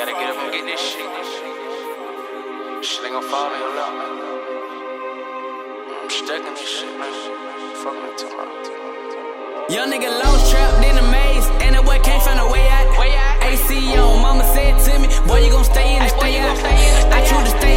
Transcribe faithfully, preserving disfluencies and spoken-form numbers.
gotta get up and get this shit. Shit ain't gon' fall in your lap, man. I'm stuck in this shit, man. Fuck me too much. Young nigga lost, trapped in a maze, and that boy can't find a way out. A C on, mama said to me, boy, you gon' stay in and stay out. I choose to stay